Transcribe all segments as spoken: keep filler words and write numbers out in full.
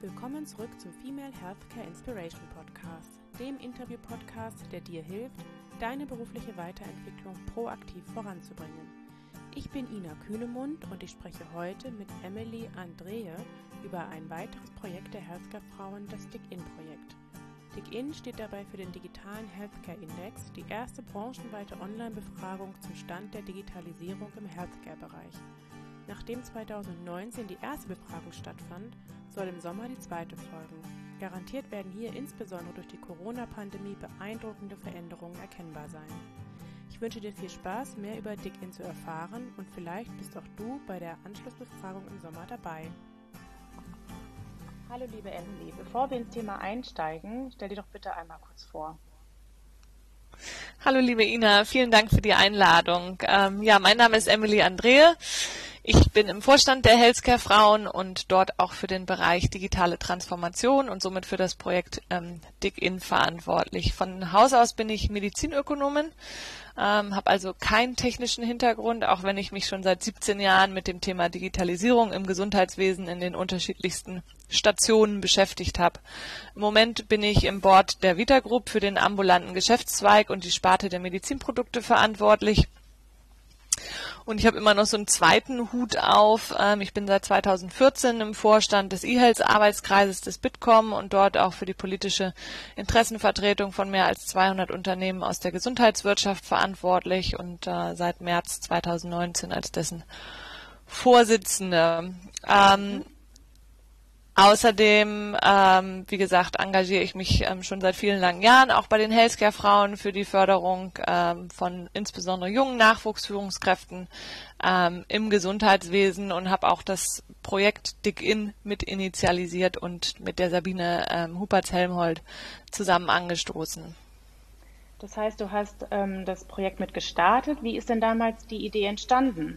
Willkommen zurück zum Female Healthcare Inspiration Podcast, dem Interview-Podcast, der dir hilft, deine berufliche Weiterentwicklung proaktiv voranzubringen. Ich bin Ina Kühnemund und ich spreche heute mit Emily Andrehe über ein weiteres Projekt der Healthcare-Frauen, das Dig-In-Projekt. Dig-In steht dabei für den digitalen Healthcare-Index, die erste branchenweite Online-Befragung zum Stand der Digitalisierung im Healthcare-Bereich. Nachdem zweitausendneunzehn die erste Befragung stattfand, soll im Sommer die zweite folgen. Garantiert werden hier insbesondere durch die Corona-Pandemie beeindruckende Veränderungen erkennbar sein. Ich wünsche dir viel Spaß, mehr über Dig-In zu erfahren und vielleicht bist auch du bei der Anschlussbefragung im Sommer dabei. Hallo liebe Emily, bevor wir ins Thema einsteigen, stell dir doch bitte einmal kurz vor. Hallo liebe Ina, vielen Dank für die Einladung. Ähm, ja, mein Name ist Emily Andrehe. Ich bin im Vorstand der Healthcare Frauen und dort auch für den Bereich digitale Transformation und somit für das Projekt ähm, Dig-In verantwortlich. Von Haus aus bin ich Medizinökonomin, ähm, habe also keinen technischen Hintergrund, auch wenn ich mich schon seit siebzehn Jahren mit dem Thema Digitalisierung im Gesundheitswesen in den unterschiedlichsten Stationen beschäftigt habe. Im Moment bin ich im Board der Vita Group für den ambulanten Geschäftszweig und die Sparte der Medizinprodukte verantwortlich. Und ich habe immer noch so einen zweiten Hut auf. Ich bin seit zweitausendvierzehn im Vorstand des eHealth-Arbeitskreises des Bitkom und dort auch für die politische Interessenvertretung von mehr als zweihundert Unternehmen aus der Gesundheitswirtschaft verantwortlich und äh, seit März zweitausendneunzehn als dessen Vorsitzende. Ähm, Außerdem, ähm, wie gesagt, engagiere ich mich ähm, schon seit vielen langen Jahren auch bei den Healthcare-Frauen für die Förderung ähm, von insbesondere jungen Nachwuchsführungskräften ähm, im Gesundheitswesen und habe auch das Projekt Dig-In mit initialisiert und mit der Sabine ähm, Hupertz-Helmholt zusammen angestoßen. Das heißt, du hast ähm, das Projekt mit gestartet. Wie ist denn damals die Idee entstanden?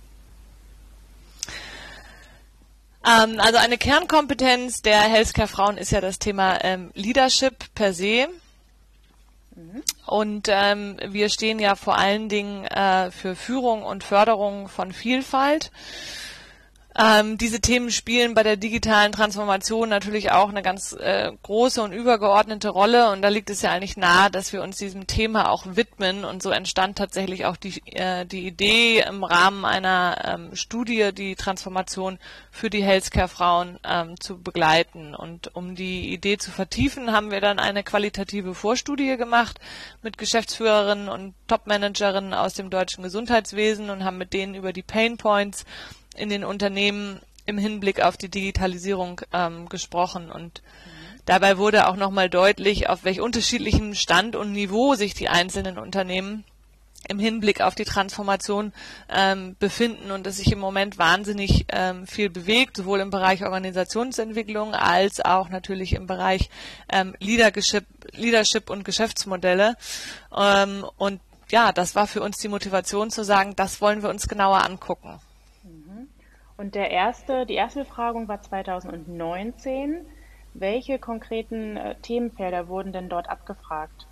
Also eine Kernkompetenz der Healthcare-Frauen ist ja das Thema ähm, Leadership per se. Mhm. Und ähm, wir stehen ja vor allen Dingen äh, für Führung und Förderung von Vielfalt. Ähm, diese Themen spielen bei der digitalen Transformation natürlich auch eine ganz äh, große und übergeordnete Rolle und da liegt es ja eigentlich nahe, dass wir uns diesem Thema auch widmen und so entstand tatsächlich auch die, äh, die Idee im Rahmen einer ähm, Studie, die Transformation für die Healthcare-Frauen ähm, zu begleiten und um die Idee zu vertiefen, haben wir dann eine qualitative Vorstudie gemacht mit Geschäftsführerinnen und Topmanagerinnen aus dem deutschen Gesundheitswesen und haben mit denen über die Pain Points in den Unternehmen im Hinblick auf die Digitalisierung ähm, gesprochen und mhm. dabei wurde auch nochmal deutlich, auf welch unterschiedlichem Stand und Niveau sich die einzelnen Unternehmen im Hinblick auf die Transformation ähm, befinden und dass sich im Moment wahnsinnig ähm, viel bewegt, sowohl im Bereich Organisationsentwicklung als auch natürlich im Bereich ähm, Leadership, Leadership und Geschäftsmodelle ähm, und ja, das war für uns die Motivation zu sagen, das wollen wir uns genauer angucken. Und der erste, die erste Befragung war zweitausendneunzehn. Welche konkreten äh, Themenfelder wurden denn dort abgefragt?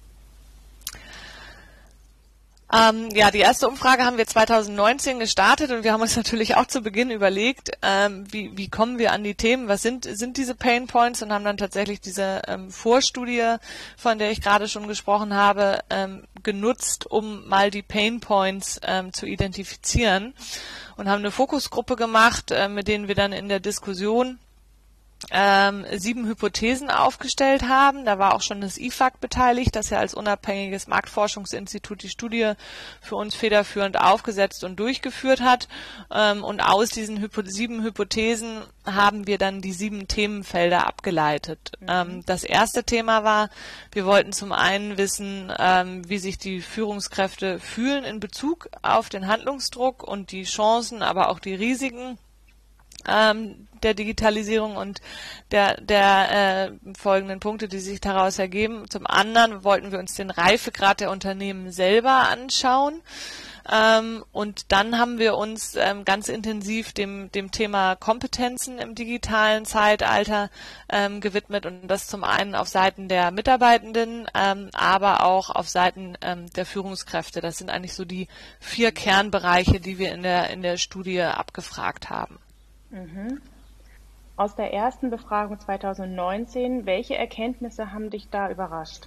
Ähm, ja, die erste Umfrage haben wir zweitausendneunzehn gestartet und wir haben uns natürlich auch zu Beginn überlegt, ähm, wie, wie kommen wir an die Themen, was sind, sind diese Pain Points und haben dann tatsächlich diese ähm, Vorstudie, von der ich gerade schon gesprochen habe, ähm, genutzt, um mal die Pain Points ähm, zu identifizieren und haben eine Fokusgruppe gemacht, äh, mit denen wir dann in der Diskussion Ähm, sieben Hypothesen aufgestellt haben. Da war auch schon das I F A C beteiligt, das ja als unabhängiges Marktforschungsinstitut die Studie für uns federführend aufgesetzt und durchgeführt hat. Ähm, und aus diesen Hypo- sieben Hypothesen haben wir dann die sieben Themenfelder abgeleitet. Mhm. Ähm, das erste Thema war, wir wollten zum einen wissen, ähm, wie sich die Führungskräfte fühlen in Bezug auf den Handlungsdruck und die Chancen, aber auch die Risiken Ähm, der Digitalisierung und der, der äh, folgenden Punkte, die sich daraus ergeben. Zum anderen wollten wir uns den Reifegrad der Unternehmen selber anschauen. Ähm, und dann haben wir uns ähm, ganz intensiv dem, dem Thema Kompetenzen im digitalen Zeitalter ähm, gewidmet und das zum einen auf Seiten der Mitarbeitenden, ähm, aber auch auf Seiten ähm, der Führungskräfte. Das sind eigentlich so die vier Kernbereiche, die wir in der, in der Studie abgefragt haben. Mhm. Aus der ersten Befragung zweitausendneunzehn, welche Erkenntnisse haben dich da überrascht?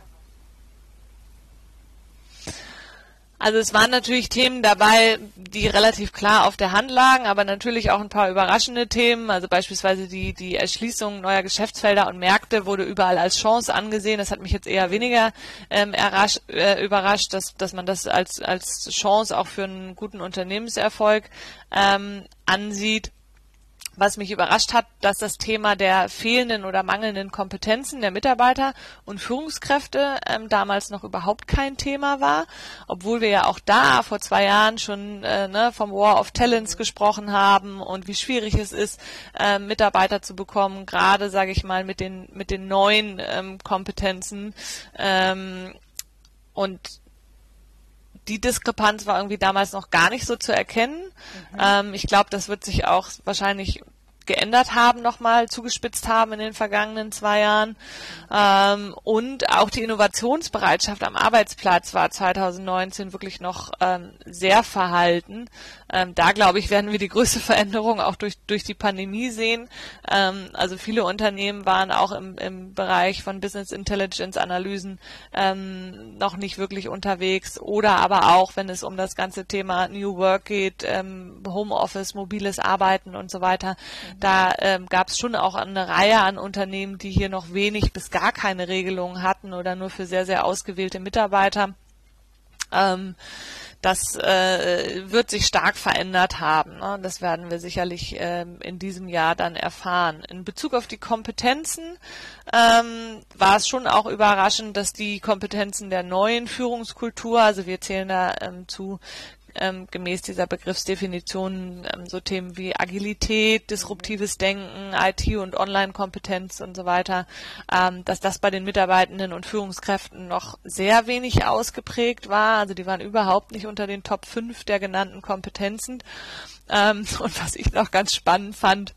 Also es waren natürlich Themen dabei, die relativ klar auf der Hand lagen, aber natürlich auch ein paar überraschende Themen. Also beispielsweise die, die Erschließung neuer Geschäftsfelder und Märkte wurde überall als Chance angesehen. Das hat mich jetzt eher weniger ähm, errasch, äh, überrascht, dass, dass man das als, als Chance auch für einen guten Unternehmenserfolg ähm, ansieht. Was mich überrascht hat, dass das Thema der fehlenden oder mangelnden Kompetenzen der Mitarbeiter und Führungskräfte ähm, damals noch überhaupt kein Thema war, obwohl wir ja auch da vor zwei Jahren schon äh, ne, vom War of Talents gesprochen haben und wie schwierig es ist, äh, Mitarbeiter zu bekommen, gerade, sage ich mal, mit den mit den neuen ähm, Kompetenzen ähm, und die Diskrepanz war irgendwie damals noch gar nicht so zu erkennen. Mhm. Ähm, ich glaube, das wird sich auch wahrscheinlich geändert haben, nochmal zugespitzt haben in den vergangenen zwei Jahren. Ähm, und auch die Innovationsbereitschaft am Arbeitsplatz war zweitausendneunzehn wirklich noch ähm, sehr verhalten. Ähm, da, glaube ich, werden wir die größte Veränderung auch durch, durch die Pandemie sehen. Ähm, also viele Unternehmen waren auch im, im Bereich von Business Intelligence Analysen ähm, noch nicht wirklich unterwegs oder aber auch, wenn es um das ganze Thema New Work geht, ähm, Homeoffice, mobiles Arbeiten und so weiter. Da ähm, gab es schon auch eine Reihe an Unternehmen, die hier noch wenig bis gar keine Regelungen hatten oder nur für sehr, sehr ausgewählte Mitarbeiter. Ähm, das äh, wird sich stark verändert haben. Ne? Das werden wir sicherlich ähm, in diesem Jahr dann erfahren. In Bezug auf die Kompetenzen ähm, war es schon auch überraschend, dass die Kompetenzen der neuen Führungskultur, also wir zählen da ähm, zu Ähm, gemäß dieser Begriffsdefinition ähm, so Themen wie Agilität, disruptives Denken, I T- und Online-Kompetenz und so weiter, ähm, dass das bei den Mitarbeitenden und Führungskräften noch sehr wenig ausgeprägt war. Also die waren überhaupt nicht unter den Top fünf der genannten Kompetenzen. Ähm, und was ich noch ganz spannend fand,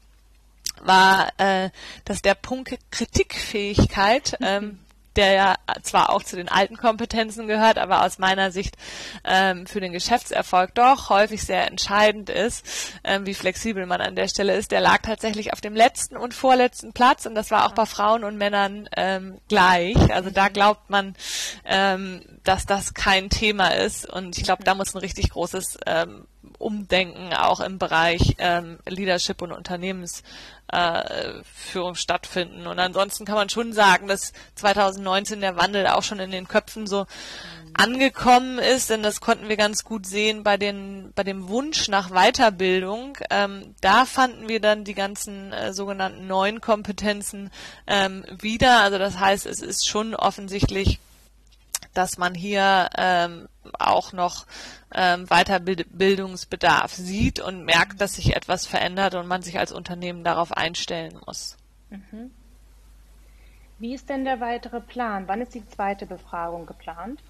war, äh, dass der Punkt Kritikfähigkeit ähm, der ja zwar auch zu den alten Kompetenzen gehört, aber aus meiner Sicht ähm, für den Geschäftserfolg doch häufig sehr entscheidend ist, ähm, wie flexibel man an der Stelle ist. Der lag tatsächlich auf dem letzten und vorletzten Platz und das war auch bei Frauen und Männern ähm, gleich. Also da glaubt man, ähm, dass das kein Thema ist und ich glaube, da muss ein richtig großes ähm, Umdenken auch im Bereich ähm, Leadership und Unternehmensführung äh, stattfinden. Und ansonsten kann man schon sagen, dass zweitausendneunzehn der Wandel auch schon in den Köpfen so mhm. angekommen ist, denn das konnten wir ganz gut sehen bei den bei dem Wunsch nach Weiterbildung. Ähm, da fanden wir dann die ganzen äh, sogenannten neuen Kompetenzen ähm, wieder. Also das heißt, es ist schon offensichtlich, dass man hier ähm, auch noch ähm, Weiterbildungsbedarf sieht und merkt, dass sich etwas verändert und man sich als Unternehmen darauf einstellen muss. Mhm. Wie ist denn der weitere Plan? Wann ist die zweite Befragung geplant?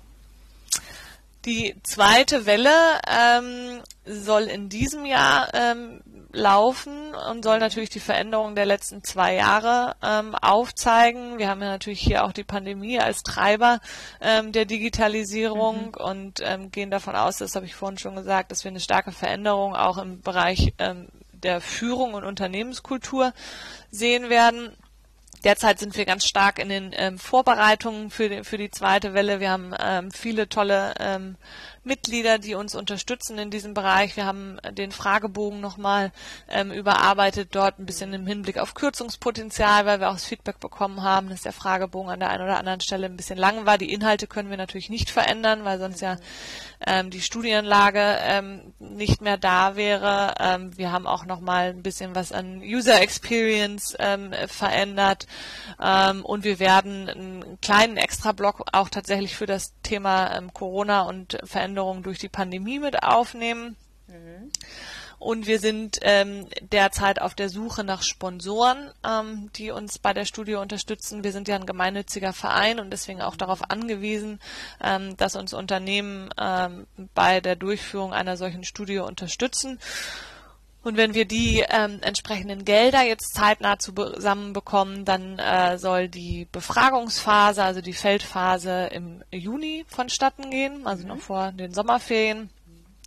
Die zweite Welle ähm, soll in diesem Jahr ähm, laufen und soll natürlich die Veränderungen der letzten zwei Jahre ähm, aufzeigen. Wir haben ja natürlich hier auch die Pandemie als Treiber ähm, der Digitalisierung mhm. und ähm, gehen davon aus, das habe ich vorhin schon gesagt, dass wir eine starke Veränderung auch im Bereich ähm, der Führung und Unternehmenskultur sehen werden. Derzeit sind wir ganz stark in den ähm, Vorbereitungen für die, für die zweite Welle. Wir haben ähm, viele tolle ähm, Mitglieder, die uns unterstützen in diesem Bereich. Wir haben den Fragebogen nochmal ähm, überarbeitet, dort ein bisschen im Hinblick auf Kürzungspotenzial, weil wir auch das Feedback bekommen haben, dass der Fragebogen an der einen oder anderen Stelle ein bisschen lang war. Die Inhalte können wir natürlich nicht verändern, weil sonst ja ähm, die Studienlage ähm, nicht mehr da wäre. Ähm, wir haben auch nochmal ein bisschen was an User Experience ähm, verändert. Ähm, und wir werden einen kleinen Extra-Block auch tatsächlich für das Thema ähm, Corona und Veränderungen durch die Pandemie mit aufnehmen. Mhm. Und wir sind ähm, derzeit auf der Suche nach Sponsoren, ähm, die uns bei der Studie unterstützen. Wir sind ja ein gemeinnütziger Verein und deswegen auch darauf angewiesen, ähm, dass uns Unternehmen ähm, bei der Durchführung einer solchen Studie unterstützen. Und wenn wir die ähm, entsprechenden Gelder jetzt zeitnah zusammenbekommen, dann äh, soll die Befragungsphase, also die Feldphase im Juni vonstatten gehen, also mhm. noch vor den Sommerferien.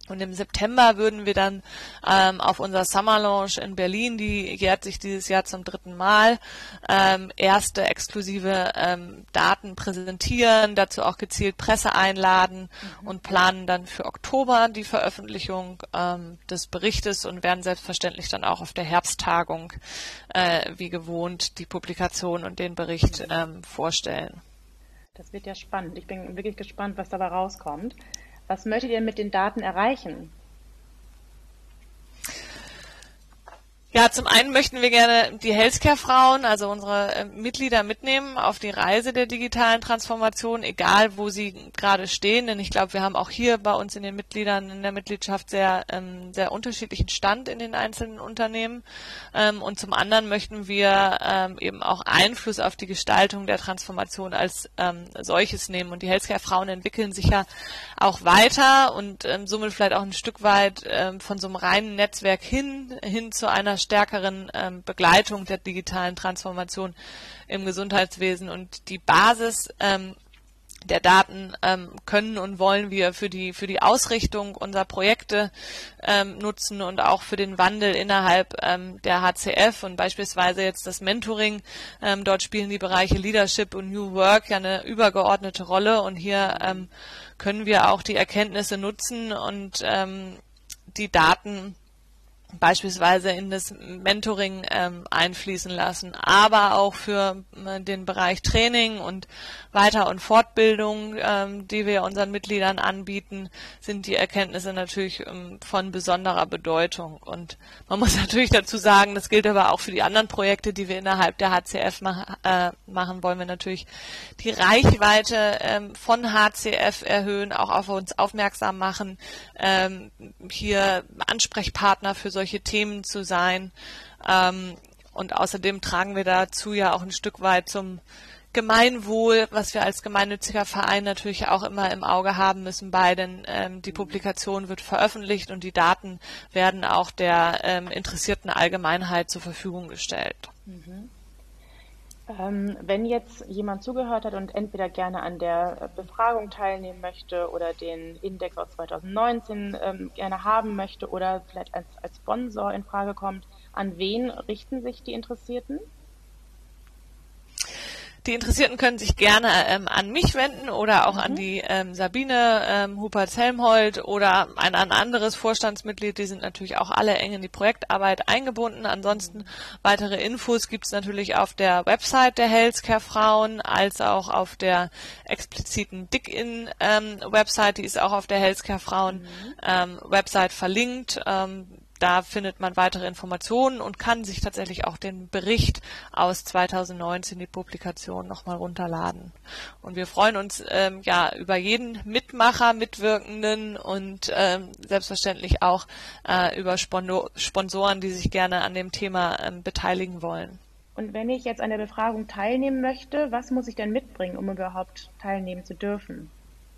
Und im September würden wir dann ähm, auf unserer Summer Launch in Berlin, die jährt sich dieses Jahr zum dritten Mal, ähm, erste exklusive ähm, Daten präsentieren, dazu auch gezielt Presse einladen mhm. und planen dann für Oktober die Veröffentlichung ähm, des Berichtes und werden selbstverständlich dann auch auf der Herbsttagung äh, wie gewohnt die Publikation und den Bericht ähm, vorstellen. Das wird ja spannend. Ich bin wirklich gespannt, was dabei rauskommt. Was möchtet ihr mit den Daten erreichen? Ja, zum einen möchten wir gerne die Healthcare-Frauen, also unsere äh, Mitglieder, mitnehmen auf die Reise der digitalen Transformation, egal wo sie gerade stehen. Denn ich glaube, wir haben auch hier bei uns in den Mitgliedern, in der Mitgliedschaft sehr, ähm, sehr unterschiedlichen Stand in den einzelnen Unternehmen. Ähm, und zum anderen möchten wir ähm, eben auch Einfluss auf die Gestaltung der Transformation als ähm, solches nehmen. Und die Healthcare-Frauen entwickeln sich ja auch weiter und ähm, somit vielleicht auch ein Stück weit ähm, von so einem reinen Netzwerk hin, hin zu einer stärkeren ähm, Begleitung der digitalen Transformation im Gesundheitswesen. Und die Basis ähm, der Daten ähm, können und wollen wir für die für die Ausrichtung unserer Projekte ähm, nutzen und auch für den Wandel innerhalb ähm, der H C F und beispielsweise jetzt das Mentoring. Ähm, dort spielen die Bereiche Leadership und New Work ja eine übergeordnete Rolle und hier ähm, können wir auch die Erkenntnisse nutzen und ähm, die Daten beispielsweise in das Mentoring ähm, einfließen lassen, aber auch für äh, den Bereich Training und Weiter- und Fortbildung, ähm, die wir unseren Mitgliedern anbieten, sind die Erkenntnisse natürlich ähm, von besonderer Bedeutung. Und man muss natürlich dazu sagen, das gilt aber auch für die anderen Projekte, die wir innerhalb der H C F mach, äh, machen, wollen wir natürlich die Reichweite ähm, von H C F erhöhen, auch auf uns aufmerksam machen, ähm, hier Ansprechpartner für solche solche Themen zu sein. Ähm, und außerdem tragen wir dazu ja auch ein Stück weit zum Gemeinwohl, was wir als gemeinnütziger Verein natürlich auch immer im Auge haben müssen bei, denn ähm, die Publikation wird veröffentlicht und die Daten werden auch der ähm, interessierten Allgemeinheit zur Verfügung gestellt. Mhm. Ähm, wenn jetzt jemand zugehört hat und entweder gerne an der Befragung teilnehmen möchte oder den Index aus zwanzig neunzehn ähm, gerne haben möchte oder vielleicht als, als Sponsor in Frage kommt, an wen richten sich die Interessierten? Die Interessierten können sich gerne ähm, an mich wenden oder auch mhm. an die ähm, Sabine ähm, Hupertz-Helmholt oder ein, ein anderes Vorstandsmitglied. Die sind natürlich auch alle eng in die Projektarbeit eingebunden. Ansonsten mhm. weitere Infos gibt es natürlich auf der Website der Healthcare Frauen als auch auf der expliziten Dick-In-Website. Ähm, die ist auch auf der Healthcare Frauen mhm. ähm, Website verlinkt. Ähm, Da findet man weitere Informationen und kann sich tatsächlich auch den Bericht aus zwanzig neunzehn, die Publikation, nochmal runterladen. Und wir freuen uns ähm, ja über jeden Mitmacher, Mitwirkenden und ähm, selbstverständlich auch äh, über Spondo- Sponsoren, die sich gerne an dem Thema ähm, beteiligen wollen. Und wenn ich jetzt an der Befragung teilnehmen möchte, was muss ich denn mitbringen, um überhaupt teilnehmen zu dürfen?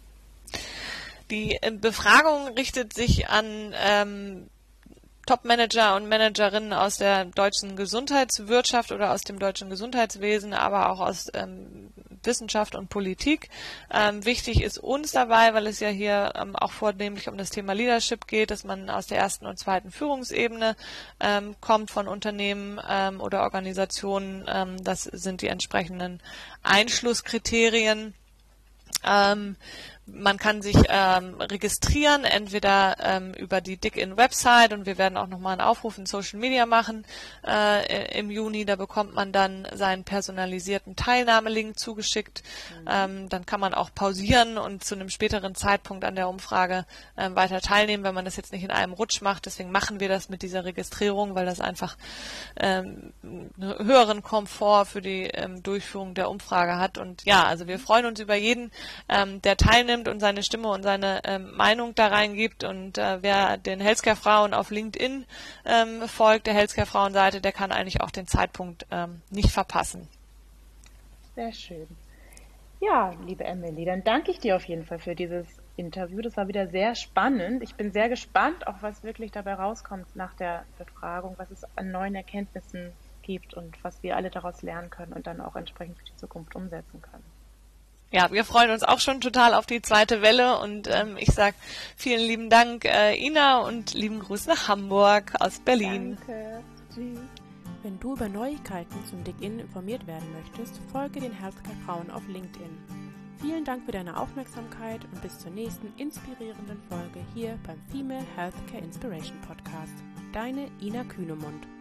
Die äh, Befragung richtet sich an ähm, Top-Manager und Managerinnen aus der deutschen Gesundheitswirtschaft oder aus dem deutschen Gesundheitswesen, aber auch aus ähm, Wissenschaft und Politik. Ähm, wichtig ist uns dabei, weil es ja hier ähm, auch vornehmlich um das Thema Leadership geht, dass man aus der ersten und zweiten Führungsebene ähm, kommt von Unternehmen ähm, oder Organisationen. Ähm, das sind die entsprechenden Einschlusskriterien. Ähm, Man kann sich ähm, registrieren, entweder ähm, über die Dick-In-Website und wir werden auch nochmal einen Aufruf in Social Media machen äh, im Juni. Da bekommt man dann seinen personalisierten Teilnahmelink zugeschickt. Mhm. Ähm, dann kann man auch pausieren und zu einem späteren Zeitpunkt an der Umfrage ähm, weiter teilnehmen, wenn man das jetzt nicht in einem Rutsch macht. Deswegen machen wir das mit dieser Registrierung, weil das einfach ähm, einen höheren Komfort für die ähm, Durchführung der Umfrage hat. Und ja, also wir freuen uns über jeden, ähm, der teilnimmt und seine Stimme und seine ähm, Meinung da reingibt. Und äh, wer den Healthcare Frauen auf LinkedIn ähm, folgt, der Healthcare Frauen-Seite, der kann eigentlich auch den Zeitpunkt ähm, nicht verpassen. Sehr schön. Ja, liebe Emily, dann danke ich dir auf jeden Fall für dieses Interview. Das war wieder sehr spannend. Ich bin sehr gespannt, auch was wirklich dabei rauskommt nach der Befragung, was es an neuen Erkenntnissen gibt und was wir alle daraus lernen können und dann auch entsprechend für die Zukunft umsetzen können. ja, wir freuen uns auch schon total auf die zweite Welle und ähm, ich sag vielen lieben Dank, äh, Ina, und lieben Gruß nach Hamburg aus Berlin. Danke. Tschüss. Wenn du über Neuigkeiten zum Dig-In informiert werden möchtest, folge den Healthcare Frauen auf LinkedIn. Vielen Dank für deine Aufmerksamkeit und bis zur nächsten inspirierenden Folge hier beim Female Healthcare Inspiration Podcast. Deine Ina Kühnemund.